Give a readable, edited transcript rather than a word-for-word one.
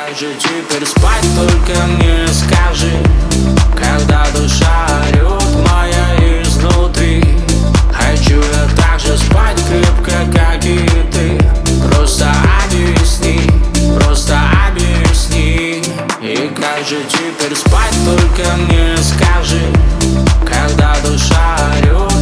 как же теперь спать, только мне скажи, когда душа орёт моя изнутри. Хочу я так же спать крепко, как и ты. Просто объясни, просто объясни. И как же теперь спать, только мне скажи, когда душа орёт